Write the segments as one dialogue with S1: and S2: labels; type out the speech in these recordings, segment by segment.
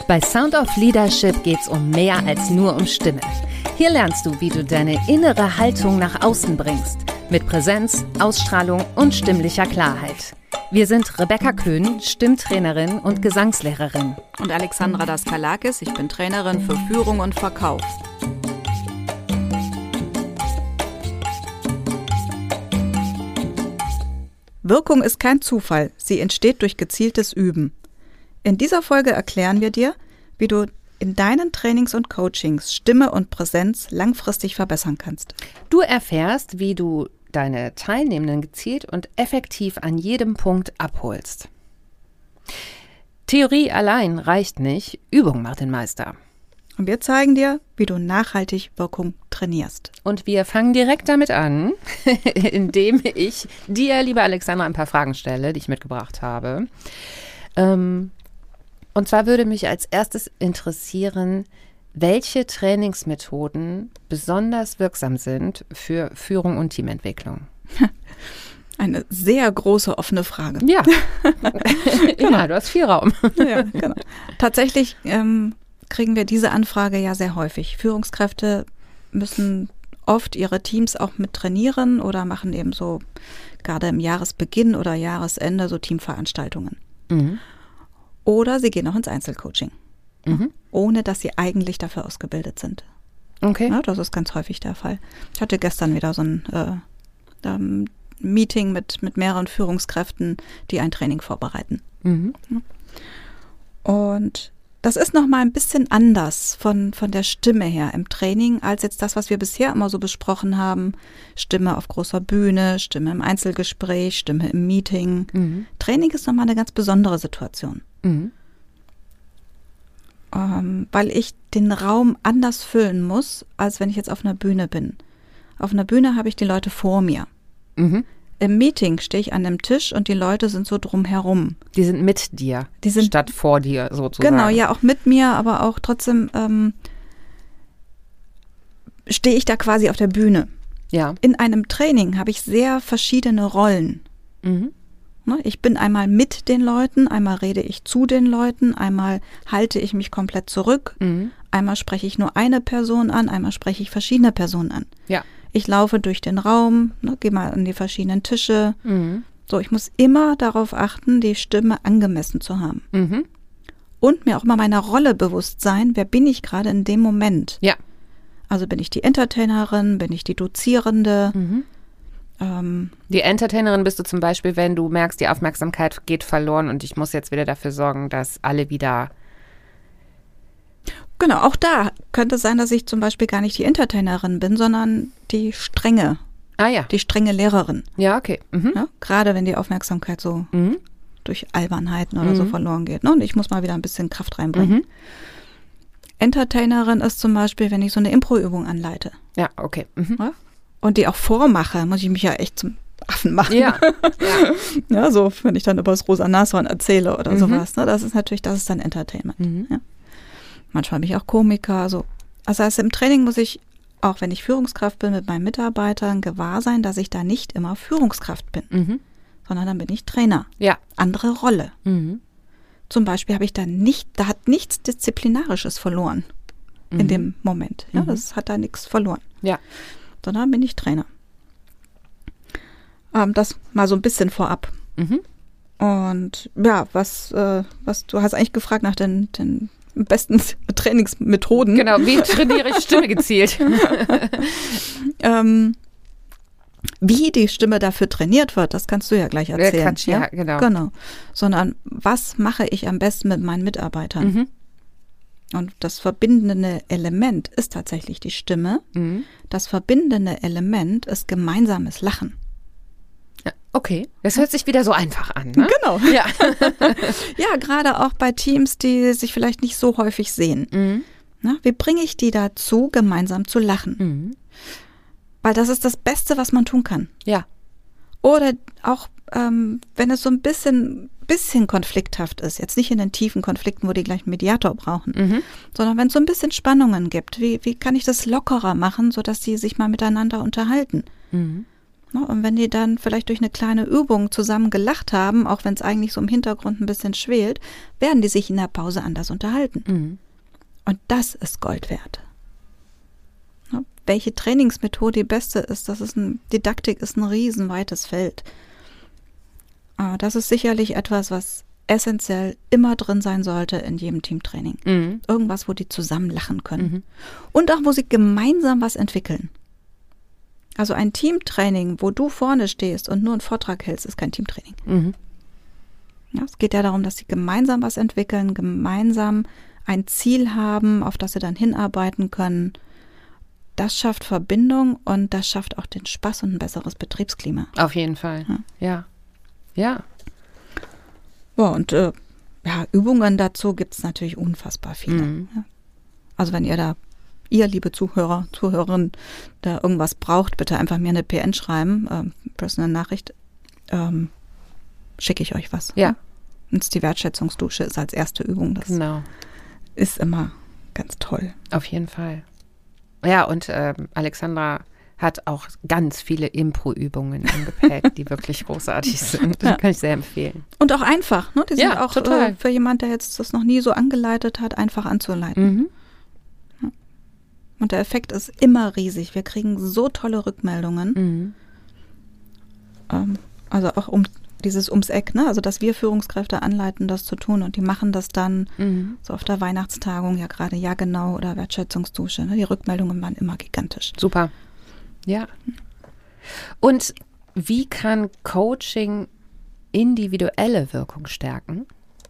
S1: Bei Sound of Leadership geht's um mehr als nur um Stimme. Hier lernst du, wie du deine innere Haltung nach außen bringst. Mit Präsenz, Ausstrahlung und stimmlicher Klarheit. Wir sind Rebecca Köhn, Stimmtrainerin und Gesangslehrerin.
S2: Und Alexandra Daskalakis, ich bin Trainerin für Führung und Verkauf. Wirkung ist kein Zufall, sie entsteht durch gezieltes Üben. In dieser Folge erklären wir dir, wie du in deinen Trainings und Coachings Stimme und Präsenz langfristig verbessern kannst.
S1: Du erfährst, wie du deine Teilnehmenden gezielt und effektiv an jedem Punkt abholst. Theorie allein reicht nicht, Übung macht den Meister.
S2: Und wir zeigen dir, wie du nachhaltig Wirkung trainierst.
S1: Und wir fangen direkt damit an, indem ich dir, liebe Alexandra, ein paar Fragen stelle, die ich mitgebracht habe. Und zwar würde mich als erstes interessieren, welche Trainingsmethoden besonders wirksam sind für Führung und Teamentwicklung.
S2: Eine sehr große offene Frage.
S1: Ja, genau. Ja, du hast viel Raum.
S2: Ja, genau. Tatsächlich kriegen wir diese Anfrage ja sehr häufig. Führungskräfte müssen oft ihre Teams auch mit trainieren oder machen eben so gerade im Jahresbeginn oder Jahresende so Teamveranstaltungen. Mhm. Oder sie gehen auch ins Einzelcoaching, ohne dass sie eigentlich dafür ausgebildet sind.
S1: Okay.
S2: Ja, das ist ganz häufig der Fall. Ich hatte gestern wieder so ein Meeting mit mehreren Führungskräften, die ein Training vorbereiten. Mhm. Und das ist nochmal ein bisschen anders von der Stimme her im Training, als jetzt das, was wir bisher immer so besprochen haben. Stimme auf großer Bühne, Stimme im Einzelgespräch, Stimme im Meeting. Mhm. Training ist nochmal eine ganz besondere Situation. Mhm. Weil ich den Raum anders füllen muss, als wenn ich jetzt auf einer Bühne bin. Auf einer Bühne habe ich die Leute vor mir. Mhm. Im Meeting stehe ich an einem Tisch und die Leute sind so drumherum.
S1: Die sind mit dir, statt vor dir sozusagen.
S2: Genau, ja, auch mit mir, aber auch trotzdem stehe ich da quasi auf der Bühne.
S1: Ja.
S2: In einem Training habe ich sehr verschiedene Rollen. Mhm. Ich bin einmal mit den Leuten, einmal rede ich zu den Leuten, einmal halte ich mich komplett zurück, einmal spreche ich nur eine Person an, einmal spreche ich verschiedene Personen an.
S1: Ja.
S2: Ich laufe durch den Raum, gehe mal an die verschiedenen Tische. Mhm. So, ich muss immer darauf achten, die Stimme angemessen zu haben. Mhm. Und mir auch mal meiner Rolle bewusst sein, wer bin ich gerade in dem Moment.
S1: Ja.
S2: Also bin ich die Entertainerin, bin ich die Dozierende.
S1: Mhm. Die Entertainerin bist du zum Beispiel, wenn du merkst, die Aufmerksamkeit geht verloren und ich muss jetzt wieder dafür sorgen, dass alle wieder...
S2: Genau, auch da könnte es sein, dass ich zum Beispiel gar nicht die Entertainerin bin, sondern die strenge, die strenge Lehrerin.
S1: Ja, okay. Mhm.
S2: Ja, gerade wenn die Aufmerksamkeit so durch Albernheiten oder so verloren geht. Ne? Und ich muss mal wieder ein bisschen Kraft reinbringen. Mhm. Entertainerin ist zum Beispiel, wenn ich so eine Impro-Übung anleite.
S1: Ja, okay. Mhm.
S2: Ja? Und die auch vormache, muss ich mich ja echt zum Affen machen.
S1: Ja.
S2: Ja, so, wenn ich dann über das rosa Nashorn erzähle oder sowas. Ne? Das ist dann Entertainment. Mhm. Ja? Manchmal bin ich auch Komiker. So. Also im Training muss ich, auch wenn ich Führungskraft bin, mit meinen Mitarbeitern gewahr sein, dass ich da nicht immer Führungskraft bin, sondern dann bin ich Trainer.
S1: Ja.
S2: Andere Rolle. Mhm. Zum Beispiel habe ich da hat nichts Disziplinarisches verloren in dem Moment. Ja, das hat da nichts verloren.
S1: Ja.
S2: Sondern bin ich Trainer. Das mal so ein bisschen vorab. Mhm. Und ja, was du hast eigentlich gefragt nach den besten Trainingsmethoden.
S1: Genau, wie trainiere ich Stimme gezielt?
S2: Wie die Stimme dafür trainiert wird, das kannst du ja gleich erzählen.
S1: Ja, genau.
S2: Sondern was mache ich am besten mit meinen Mitarbeitern? Mhm. Und das verbindende Element ist tatsächlich die Stimme. Mhm. Das verbindende Element ist gemeinsames Lachen.
S1: Ja, okay, das hört sich wieder so einfach an, ne?
S2: Genau. Ja, ja, gerade auch bei Teams, die sich vielleicht nicht so häufig sehen. Mhm. Na, wie bringe ich die dazu, gemeinsam zu lachen? Mhm. Weil das ist das Beste, was man tun kann.
S1: Ja.
S2: Oder auch, wenn es so ein bisschen konflikthaft ist, jetzt nicht in den tiefen Konflikten, wo die gleich einen Mediator brauchen, sondern wenn es so ein bisschen Spannungen gibt, wie kann ich das lockerer machen, sodass die sich mal miteinander unterhalten? Mhm. Und wenn die dann vielleicht durch eine kleine Übung zusammen gelacht haben, auch wenn es eigentlich so im Hintergrund ein bisschen schwelt, werden die sich in der Pause anders unterhalten.
S1: Mhm.
S2: Und das ist Gold wert. Welche Trainingsmethode die beste ist, Didaktik ist ein riesenweites Feld. Aber das ist sicherlich etwas, was essentiell immer drin sein sollte in jedem Teamtraining.
S1: Mhm.
S2: Irgendwas, wo die zusammen lachen können.
S1: Mhm.
S2: Und auch, wo sie gemeinsam was entwickeln. Also ein Teamtraining, wo du vorne stehst und nur einen Vortrag hältst, ist kein Teamtraining.
S1: Mhm.
S2: Ja, es geht ja darum, dass sie gemeinsam was entwickeln, gemeinsam ein Ziel haben, auf das sie dann hinarbeiten können. Das schafft Verbindung und das schafft auch den Spaß und ein besseres Betriebsklima.
S1: Auf jeden Fall. Ja. Ja.
S2: Ja, und Übungen dazu gibt es natürlich unfassbar viele.
S1: Mhm.
S2: Ja. Also wenn ihr, liebe Zuhörer, Zuhörerinnen, da irgendwas braucht, bitte einfach mir eine PN schreiben, Personal Nachricht, schicke ich euch was.
S1: Ja.
S2: Und die Wertschätzungsdusche ist als erste Übung. Das ist immer ganz toll.
S1: Auf jeden Fall. Ja, und Alexandra hat auch ganz viele Impro-Übungen im Gepäck, die wirklich großartig sind. Das kann ich sehr empfehlen.
S2: Und auch einfach, ne? Die sind auch
S1: total.
S2: Für jemand, der jetzt das noch nie so angeleitet hat, einfach anzuleiten.
S1: Mhm.
S2: Ja. Und der Effekt ist immer riesig. Wir kriegen so tolle Rückmeldungen. Also auch ums Eck, ne? Also dass wir Führungskräfte anleiten, das zu tun und die machen das dann so auf der Weihnachtstagung, ja gerade Ja genau oder Wertschätzungsdusche. Ne? Die Rückmeldungen waren immer gigantisch.
S1: Super. Ja. Und wie kann Coaching individuelle Wirkung stärken?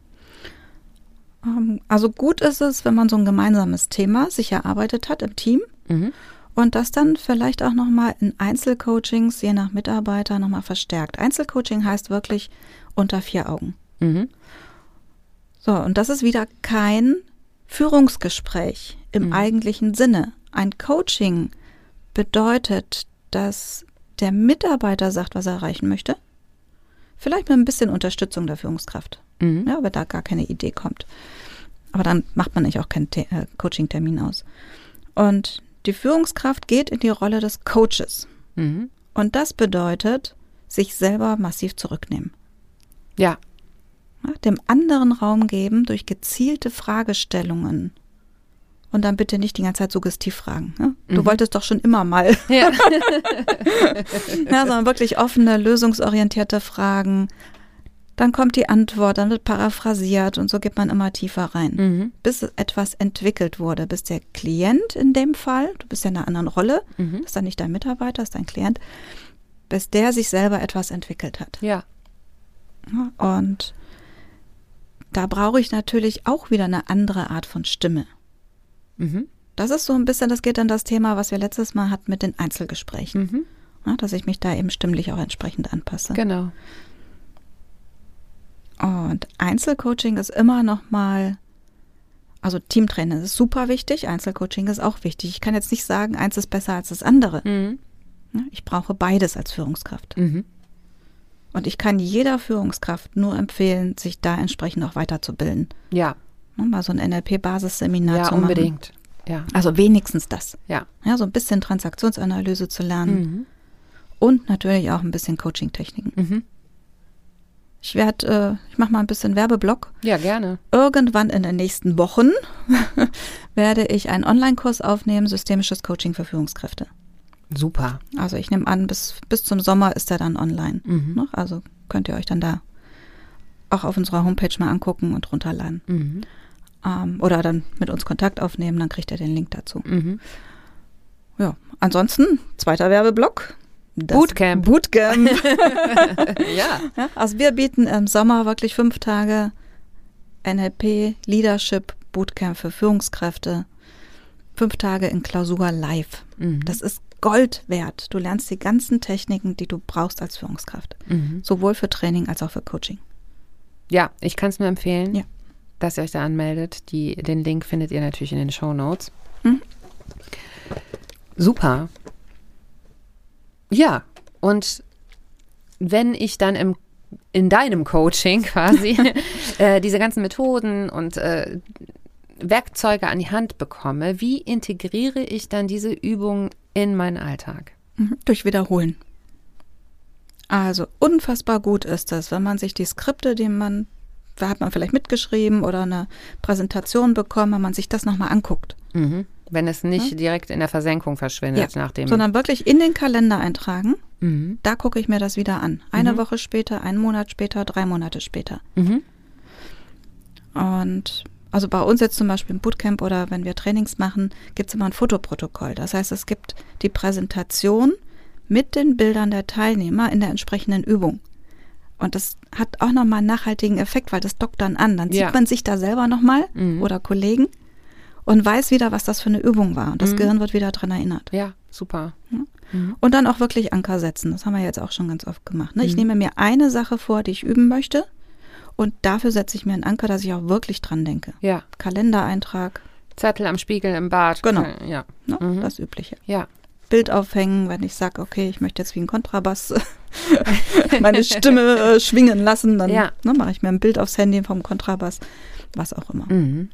S2: Also gut ist es, wenn man so ein gemeinsames Thema sich erarbeitet hat im Team und das dann vielleicht auch nochmal in Einzelcoachings, je nach Mitarbeiter, nochmal verstärkt. Einzelcoaching heißt wirklich unter 4 Augen. So, und das ist wieder kein Führungsgespräch im eigentlichen Sinne. Ein Coaching bedeutet, dass der Mitarbeiter sagt, was er erreichen möchte. Vielleicht mit ein bisschen Unterstützung der Führungskraft, ja, wenn da gar keine Idee kommt. Aber dann macht man nicht auch keinen Coaching-Termin aus. Und die Führungskraft geht in die Rolle des Coaches. Und das bedeutet, sich selber massiv zurücknehmen.
S1: Ja.
S2: Ja, dem anderen Raum geben durch gezielte Fragestellungen. Und dann bitte nicht die ganze Zeit suggestiv fragen. Ne? Du wolltest doch schon immer mal.
S1: Ja.
S2: Ja, sondern wirklich offene, lösungsorientierte Fragen. Dann kommt die Antwort, dann wird paraphrasiert und so geht man immer tiefer rein. Bis etwas entwickelt wurde, bis der Klient in dem Fall, du bist ja in einer anderen Rolle, ist dann nicht dein Mitarbeiter, ist dein Klient, bis der sich selber etwas entwickelt hat.
S1: Ja.
S2: Und da brauche ich natürlich auch wieder eine andere Art von Stimme. Das ist so ein bisschen, das geht dann das Thema, was wir letztes Mal hatten mit den Einzelgesprächen. Ja, dass ich mich da eben stimmlich auch entsprechend anpasse.
S1: Genau.
S2: Und Einzelcoaching ist immer noch mal, also Teamtraining ist super wichtig, Einzelcoaching ist auch wichtig. Ich kann jetzt nicht sagen, eins ist besser als das andere. Ich brauche beides als Führungskraft. Und ich kann jeder Führungskraft nur empfehlen, sich da entsprechend auch weiterzubilden.
S1: Ja.
S2: Mal so ein NLP-Basisseminar zu machen.
S1: Ja, unbedingt. Ja.
S2: Also wenigstens das.
S1: Ja.
S2: Ja, so ein bisschen Transaktionsanalyse zu lernen. Und natürlich auch ein bisschen Coaching-Techniken. Ich mache mal ein bisschen Werbeblock.
S1: Ja, gerne.
S2: Irgendwann in den nächsten Wochen werde ich einen Online-Kurs aufnehmen, systemisches Coaching für Führungskräfte.
S1: Super.
S2: Also ich nehme an, bis zum Sommer ist er dann online. Also könnt ihr euch dann da auch auf unserer Homepage mal angucken und runterladen. Oder dann mit uns Kontakt aufnehmen, dann kriegt ihr den Link dazu. Ja, ansonsten, zweiter Werbeblock.
S1: Bootcamp.
S2: Ja. Also wir bieten im Sommer wirklich 5 Tage NLP Leadership Bootcamp für Führungskräfte. 5 Tage in Klausur live. Das ist Gold wert. Du lernst die ganzen Techniken, die du brauchst als Führungskraft. Sowohl für Training als auch für Coaching.
S1: Ja, ich kann es nur empfehlen,
S2: ja,
S1: dass ihr euch da anmeldet. Den Link findet ihr natürlich in den Shownotes. Super. Ja, und wenn ich dann in deinem Coaching quasi diese ganzen Methoden und Werkzeuge an die Hand bekomme, wie integriere ich dann diese Übungen in meinen Alltag?
S2: Durch Wiederholen. Also unfassbar gut ist es, wenn man sich die Skripte, da hat man vielleicht mitgeschrieben oder eine Präsentation bekommen, wenn man sich das nochmal anguckt.
S1: Mhm. Wenn es nicht direkt in der Versenkung verschwindet,
S2: sondern wirklich in den Kalender eintragen.
S1: Mhm.
S2: Da gucke ich mir das wieder an. Eine Woche später, einen Monat später, 3 Monate später.
S1: Mhm.
S2: Und also bei uns jetzt zum Beispiel im Bootcamp oder wenn wir Trainings machen, gibt es immer ein Fotoprotokoll. Das heißt, es gibt die Präsentation mit den Bildern der Teilnehmer in der entsprechenden Übung. Und das hat auch nochmal einen nachhaltigen Effekt, weil das dockt dann an. Dann sieht man sich da selber nochmal oder Kollegen und weiß wieder, was das für eine Übung war. Und das Gehirn wird wieder dran erinnert.
S1: Ja, super.
S2: Ja. Und dann auch wirklich Anker setzen. Das haben wir jetzt auch schon ganz oft gemacht. Ne? Ich nehme mir eine Sache vor, die ich üben möchte. Und dafür setze ich mir einen Anker, dass ich auch wirklich dran denke.
S1: Ja.
S2: Kalendereintrag.
S1: Zettel am Spiegel im Bad.
S2: Genau.
S1: Ja.
S2: Ne? Das Übliche.
S1: Ja.
S2: Bild aufhängen, wenn ich sage, okay, ich möchte jetzt wie ein Kontrabass meine Stimme schwingen lassen, dann mache ich mir ein Bild aufs Handy vom Kontrabass, was auch immer.
S1: Mhm.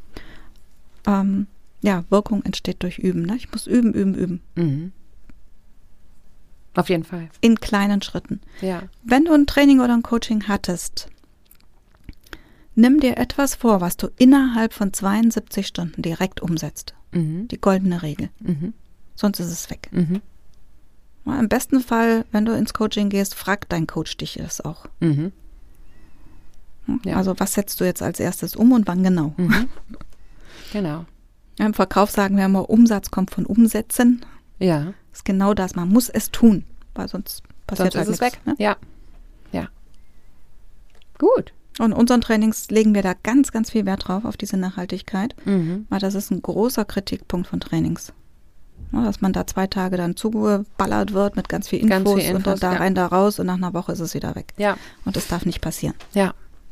S2: Ja. Wirkung entsteht durch Üben. Ne? Ich muss üben.
S1: Mhm. Auf jeden Fall.
S2: In kleinen Schritten.
S1: Ja.
S2: Wenn du ein Training oder ein Coaching hattest, nimm dir etwas vor, was du innerhalb von 72 Stunden direkt umsetzt.
S1: Mhm.
S2: Die goldene Regel.
S1: Mhm.
S2: Sonst ist es weg.
S1: Mhm.
S2: Ja, im besten Fall, wenn du ins Coaching gehst, fragt dein Coach dich das auch.
S1: Mhm.
S2: Ja. Also was setzt du jetzt als erstes um und wann genau?
S1: Mhm. Genau.
S2: Ja, im Verkauf sagen wir immer, Umsatz kommt von Umsetzen.
S1: Ja.
S2: Das ist genau das. Man muss es tun, weil sonst passiert
S1: Sonst
S2: halt
S1: ist es
S2: nichts.
S1: weg.
S2: Ne?
S1: Ja. Ja. Gut.
S2: Und in unseren Trainings legen wir da ganz, ganz viel Wert drauf, auf diese Nachhaltigkeit.
S1: Mhm.
S2: Weil das ist ein großer Kritikpunkt von Trainings. Ja, dass man da 2 Tage dann zugeballert wird mit ganz viel Infos, und da rein, da raus und nach einer Woche ist es wieder weg.
S1: Ja.
S2: Und das darf nicht passieren.
S1: Ja.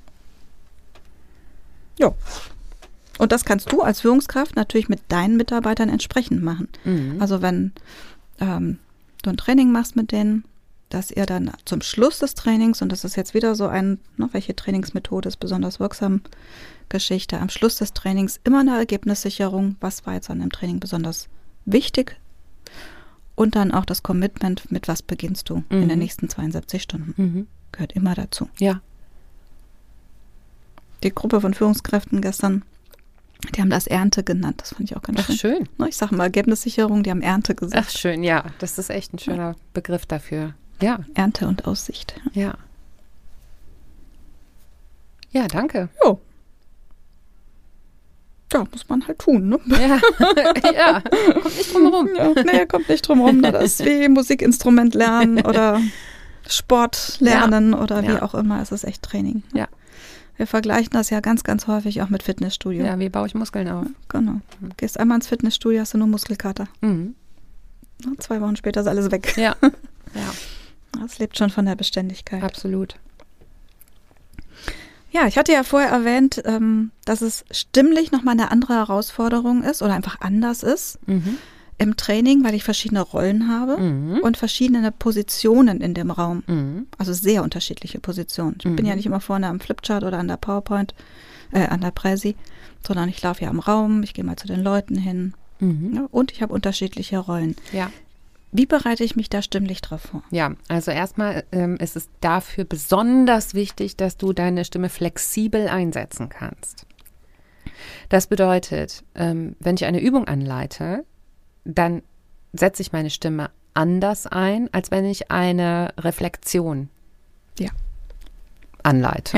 S2: Jo. Und das kannst du als Führungskraft natürlich mit deinen Mitarbeitern entsprechend machen.
S1: Mhm.
S2: Also wenn du ein Training machst mit denen, dass ihr dann zum Schluss des Trainings, und das ist jetzt wieder so welche Trainingsmethode ist besonders wirksam, Geschichte, am Schluss des Trainings immer eine Ergebnissicherung, was war jetzt an dem Training besonders wichtig, und dann auch das Commitment, mit was beginnst du in den nächsten 72 Stunden.
S1: Mhm.
S2: Gehört immer dazu.
S1: Ja.
S2: Die Gruppe von Führungskräften gestern, die haben das Ernte genannt. Das fand ich auch ganz schön.
S1: Ach, schön.
S2: Ich sage mal Ergebnissicherung, die haben Ernte gesagt.
S1: Ach, schön, ja. Das ist echt ein schöner Begriff dafür. Ja.
S2: Ernte und Aussicht.
S1: Ja. Ja, danke.
S2: Jo. Ja, muss man halt tun, ne?
S1: Ja, ja. Kommt nicht drum herum.
S2: Ja, nee, kommt nicht drum herum. Das ist wie Musikinstrument lernen oder Sport lernen oder wie auch immer. Es ist echt Training.
S1: Ja.
S2: Wir vergleichen das ja ganz, ganz häufig auch mit Fitnessstudio.
S1: Ja, wie baue ich Muskeln auf?
S2: Genau. Gehst einmal ins Fitnessstudio, hast du nur Muskelkater.
S1: Mhm.
S2: 2 Wochen später ist alles weg.
S1: Ja. Ja.
S2: Das lebt schon von der Beständigkeit.
S1: Absolut.
S2: Ja, ich hatte ja vorher erwähnt, dass es stimmlich nochmal eine andere Herausforderung ist oder einfach anders ist im Training, weil ich verschiedene Rollen habe und verschiedene Positionen in dem Raum. Also sehr unterschiedliche Positionen. Ich bin ja nicht immer vorne am Flipchart oder an der PowerPoint, an der Präsi, sondern ich laufe ja im Raum, ich gehe mal zu den Leuten hin und ich habe unterschiedliche Rollen.
S1: Ja.
S2: Wie bereite ich mich da stimmlich drauf vor?
S1: Ja, also erstmal ist es dafür besonders wichtig, dass du deine Stimme flexibel einsetzen kannst. Das bedeutet, wenn ich eine Übung anleite, dann setze ich meine Stimme anders ein, als wenn ich eine Reflexion anleite.
S2: Ja.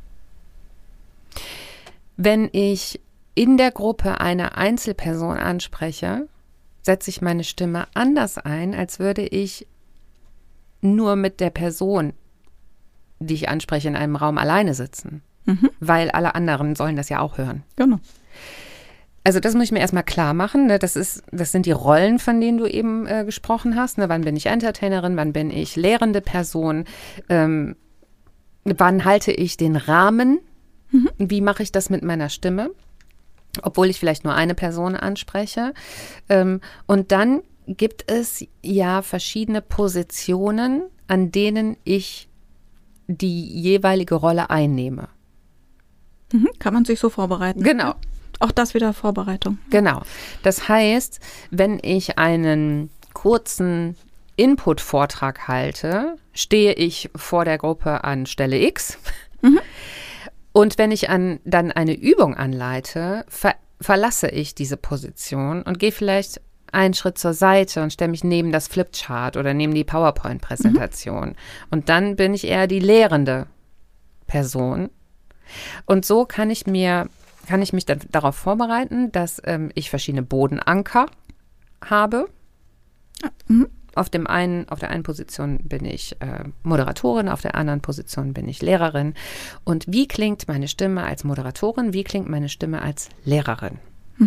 S1: Wenn ich in der Gruppe eine Einzelperson anspreche, setze ich meine Stimme anders ein, als würde ich nur mit der Person, die ich anspreche, in einem Raum alleine sitzen. Weil alle anderen sollen das ja auch hören.
S2: Genau.
S1: Also das muss ich mir erstmal klar machen. Ne? Das sind die Rollen, von denen du eben gesprochen hast. Ne? Wann bin ich Entertainerin, wann bin ich lehrende Person, wann halte ich den Rahmen, wie mache ich das mit meiner Stimme? Obwohl ich vielleicht nur eine Person anspreche. Und dann gibt es ja verschiedene Positionen, an denen ich die jeweilige Rolle einnehme.
S2: Kann man sich so vorbereiten.
S1: Genau.
S2: Auch das wieder Vorbereitung.
S1: Genau. Das heißt, wenn ich einen kurzen Input-Vortrag halte, stehe ich vor der Gruppe an Stelle X. Und wenn ich dann eine Übung anleite, verlasse ich diese Position und gehe vielleicht einen Schritt zur Seite und stelle mich neben das Flipchart oder neben die PowerPoint-Präsentation. Und dann bin ich eher die lehrende Person. Und so kann ich mich dann darauf vorbereiten, dass ich verschiedene Bodenanker habe. Auf der einen Position bin ich Moderatorin, auf der anderen Position bin ich Lehrerin. Und wie klingt meine Stimme als Moderatorin? Wie klingt meine Stimme als Lehrerin?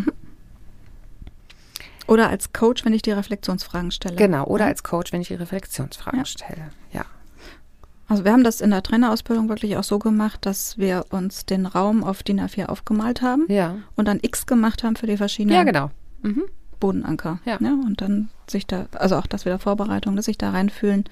S2: Oder als Coach, wenn ich die Reflexionsfragen stelle.
S1: Genau, oder als Coach, wenn ich die Reflexionsfragen stelle. Ja.
S2: Also wir haben das in der Trainerausbildung wirklich auch so gemacht, dass wir uns den Raum auf DIN A4 aufgemalt haben und dann X gemacht haben für die verschiedenen Bodenanker. Ja. Ja, und dann sich da, also auch das wieder Vorbereitung, dass sich da reinfühlen.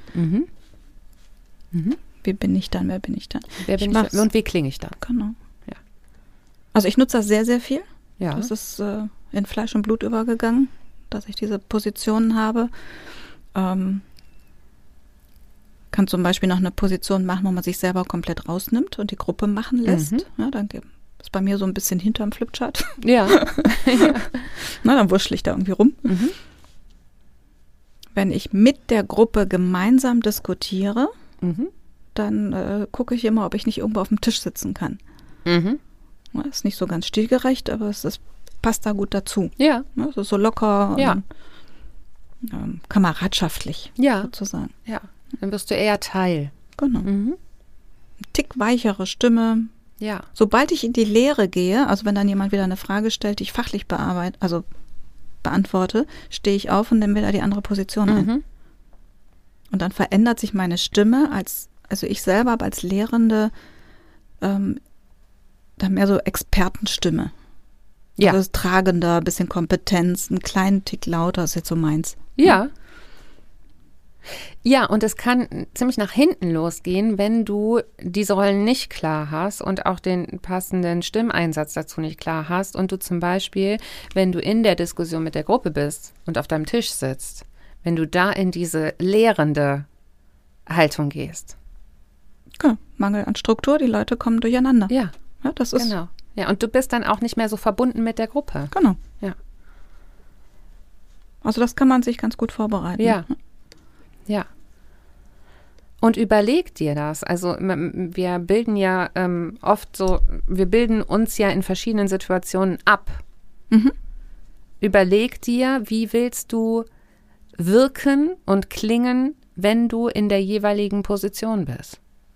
S2: Wie bin ich dann, wer bin ich dann?
S1: Und wie klinge ich dann?
S2: Genau.
S1: Ja.
S2: Also ich nutze das sehr, sehr viel.
S1: Ja.
S2: Das ist in Fleisch und Blut übergegangen, dass ich diese Positionen habe. Kann zum Beispiel noch eine Position machen, wo man sich selber komplett rausnimmt und die Gruppe machen lässt. Ja, dann ist bei mir so ein bisschen hinterm Flipchart.
S1: Ja.
S2: Na, dann wurschtel ich da irgendwie rum. Wenn ich mit der Gruppe gemeinsam diskutiere, dann gucke ich immer, ob ich nicht irgendwo auf dem Tisch sitzen kann. Ja, ist nicht so ganz stilgerecht, aber es passt da gut dazu. Ja. Es ist so locker und kameradschaftlich sozusagen.
S1: Ja, dann wirst du eher Teil.
S2: Genau. Ein Tick weichere Stimme.
S1: Ja.
S2: Sobald ich in die Lehre gehe, also wenn dann jemand wieder eine Frage stellt, die ich fachlich beantworte, stehe ich auf und nehme wieder die andere Position ein. Und dann verändert sich meine Stimme, also ich selber aber als Lehrende, dann mehr so Expertenstimme. Ja. Also tragender, ein bisschen Kompetenz, einen kleinen Tick lauter, ist jetzt so meins.
S1: Ja. Ja, und es kann ziemlich nach hinten losgehen, wenn du diese Rollen nicht klar hast und auch den passenden Stimmeinsatz dazu nicht klar hast und du zum Beispiel, wenn du in der Diskussion mit der Gruppe bist und auf deinem Tisch sitzt, wenn du da in diese lehrende Haltung gehst.
S2: Ja, Mangel an Struktur, die Leute kommen durcheinander.
S1: Ja,
S2: das ist
S1: genau. Ja, und du bist dann auch nicht mehr so verbunden mit der Gruppe.
S2: Genau.
S1: Ja.
S2: Also das kann man sich ganz gut vorbereiten.
S1: Ja. Ja. Und überleg dir das. Also wir bilden ja wir bilden uns ja in verschiedenen Situationen ab. Überleg dir, wie willst du wirken und klingen, wenn du in der jeweiligen Position bist.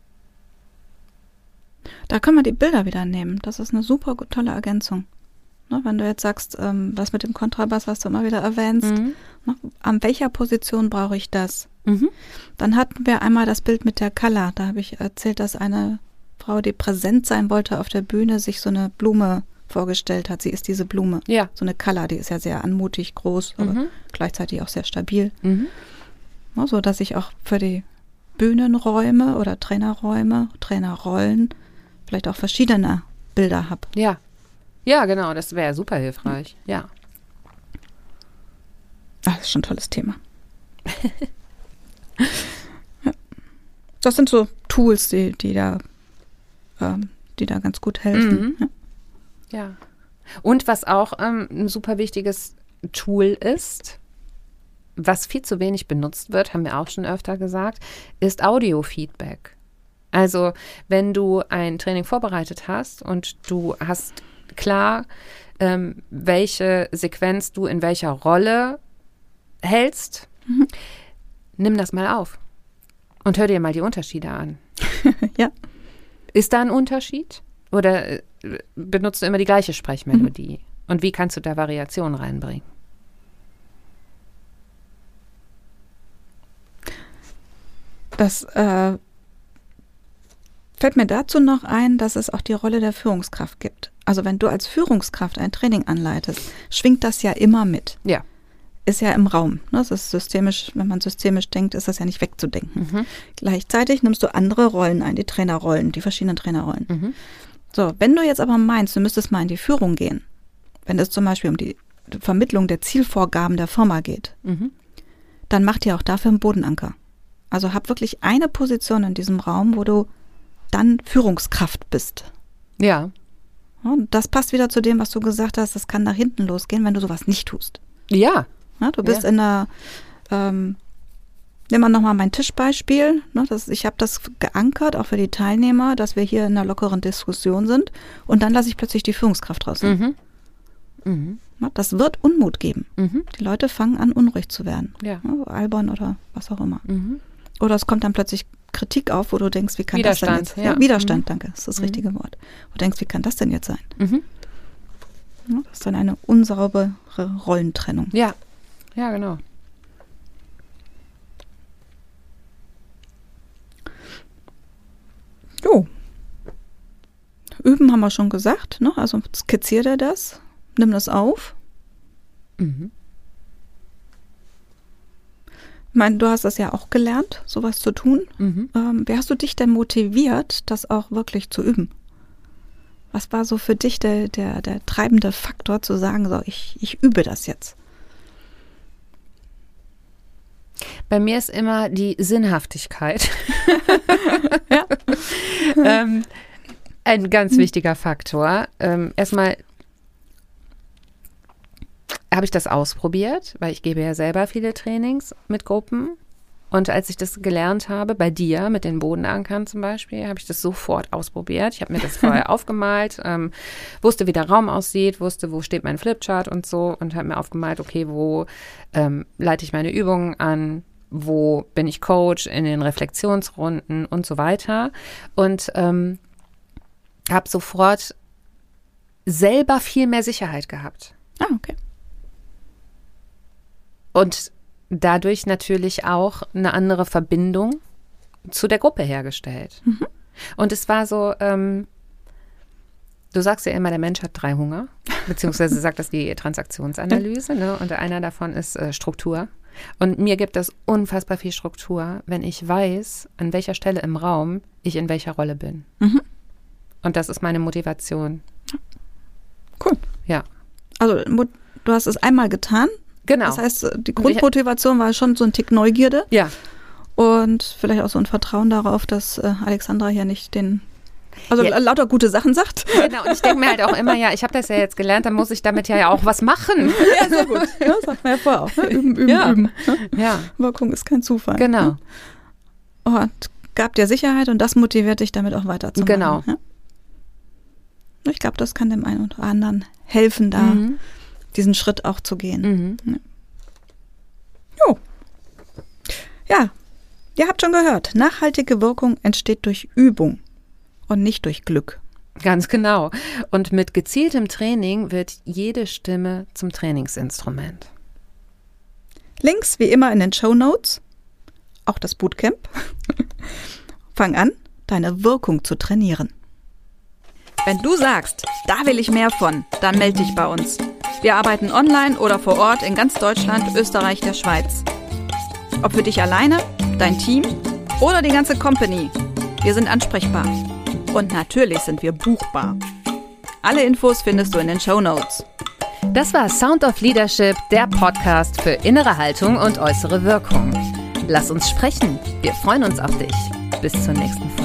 S2: Da kann man die Bilder wieder nehmen. Das ist eine super tolle Ergänzung. Ne, wenn du jetzt sagst, was mit dem Kontrabass, was du immer wieder erwähnst, an welcher Position brauche ich das? Dann hatten wir einmal das Bild mit der Kalla. Da habe ich erzählt, dass eine Frau, die präsent sein wollte auf der Bühne, sich so eine Blume vorgestellt hat. Sie ist diese Blume. Ja. So eine Kalla, die ist ja sehr anmutig, groß, aber gleichzeitig auch sehr stabil. Ja, so dass ich auch für die Bühnenräume oder Trainerräume, Trainerrollen vielleicht auch verschiedene Bilder habe.
S1: Ja. Ja, genau, das wäre super hilfreich. Ja.
S2: Das ist schon ein tolles Thema. Ja. Das sind so Tools, die da ganz gut helfen.
S1: Ja. Und was auch ein super wichtiges Tool ist, was viel zu wenig benutzt wird, haben wir auch schon öfter gesagt, ist Audiofeedback. Also wenn du ein Training vorbereitet hast und du hast klar, welche Sequenz du in welcher Rolle hältst, nimm das mal auf und hör dir mal die Unterschiede an.
S2: Ja.
S1: Ist da ein Unterschied? Oder benutzt du immer die gleiche Sprechmelodie? Und wie kannst du da Variationen reinbringen?
S2: Das fällt mir dazu noch ein, dass es auch die Rolle der Führungskraft gibt. Also wenn du als Führungskraft ein Training anleitest, schwingt das ja immer mit.
S1: Ja.
S2: Ist ja im Raum. Das ist systemisch, wenn man systemisch denkt, ist das ja nicht wegzudenken. Gleichzeitig nimmst du andere Rollen ein, die Trainerrollen, die verschiedenen Trainerrollen. So, wenn du jetzt aber meinst, du müsstest mal in die Führung gehen, wenn es zum Beispiel um die Vermittlung der Zielvorgaben der Firma geht, dann mach dir auch dafür einen Bodenanker. Also hab wirklich eine Position in diesem Raum, wo du dann Führungskraft bist.
S1: Ja.
S2: Und das passt wieder zu dem, was du gesagt hast, das kann nach hinten losgehen, wenn du sowas nicht tust.
S1: Ja.
S2: Du bist in einer, nehmen wir nochmal mein Tischbeispiel. Ich habe das geankert, auch für die Teilnehmer, dass wir hier in einer lockeren Diskussion sind. Und dann lasse ich plötzlich die Führungskraft raus. Das wird Unmut geben. Die Leute fangen an, unruhig zu werden.
S1: Ja.
S2: Albern oder was auch immer. Oder es kommt dann plötzlich Kritik auf, wo du denkst, wie kann das denn jetzt?
S1: Ja.
S2: Widerstand, danke, das ist das richtige Wort. Wo du denkst, wie kann das denn jetzt sein? Das ist dann eine unsaubere Rollentrennung.
S1: Ja, ja, genau.
S2: Jo. Üben haben wir schon gesagt, ne? Also skizzier dir das, nimm das auf. Ich meine, du hast das ja auch gelernt, sowas zu tun. Wie hast du dich denn motiviert, das auch wirklich zu üben? Was war so für dich der treibende Faktor, zu sagen, so, ich übe das jetzt?
S1: Bei mir ist immer die Sinnhaftigkeit ein ganz wichtiger Faktor. Erstmal habe ich das ausprobiert, weil ich gebe ja selber viele Trainings mit Gruppen. Und als ich das gelernt habe, bei dir mit den Bodenankern zum Beispiel, habe ich das sofort ausprobiert. Ich habe mir das vorher aufgemalt, wusste, wie der Raum aussieht, wusste, wo steht mein Flipchart und so und habe mir aufgemalt, okay, wo leite ich meine Übungen an, wo bin ich Coach in den Reflexionsrunden und so weiter. Und habe sofort selber viel mehr Sicherheit gehabt.
S2: Ah, okay.
S1: Und dadurch natürlich auch eine andere Verbindung zu der Gruppe hergestellt. Und es war so, du sagst ja immer, der Mensch hat 3 Hunger, beziehungsweise sagt das die Transaktionsanalyse, ne? Und einer davon ist Struktur. Und mir gibt es unfassbar viel Struktur, wenn ich weiß, an welcher Stelle im Raum ich in welcher Rolle bin. Und das ist meine Motivation.
S2: Cool.
S1: Ja.
S2: Also du hast es einmal getan.
S1: Genau.
S2: Das heißt, die Grundmotivation war schon so ein Tick Neugierde.
S1: Ja.
S2: Und vielleicht auch so ein Vertrauen darauf, dass Alexandra hier nicht lauter gute Sachen sagt.
S1: Genau, und ich denke mir halt auch immer, ja, ich habe das ja jetzt gelernt, dann muss ich damit ja auch was machen.
S2: Ja, sehr gut. Das sagt man ja vorher auch. Ne? Üben, üben, üben.
S1: Ja.
S2: Wirkung ist kein Zufall.
S1: Genau.
S2: Ne? Und gab dir Sicherheit und das motiviert dich damit auch weiterzumachen.
S1: Genau.
S2: Ja? Ich glaube, das kann dem einen oder anderen helfen, da diesen Schritt auch zu gehen. Jo. Ja, ihr habt schon gehört, nachhaltige Wirkung entsteht durch Übung und nicht durch Glück.
S1: Ganz genau. Und mit gezieltem Training wird jede Stimme zum Trainingsinstrument.
S2: Links wie immer in den Shownotes, auch das Bootcamp. Fang an, deine Wirkung zu trainieren. Wenn du sagst, da will ich mehr von, dann melde dich bei uns. Wir arbeiten online oder vor Ort in ganz Deutschland, Österreich, der Schweiz. Ob für dich alleine, dein Team oder die ganze Company. Wir sind ansprechbar. Und natürlich sind wir buchbar. Alle Infos findest du in den Shownotes.
S1: Das war Sound of Leadership, der Podcast für innere Haltung und äußere Wirkung. Lass uns sprechen. Wir freuen uns auf dich. Bis zur nächsten Folge.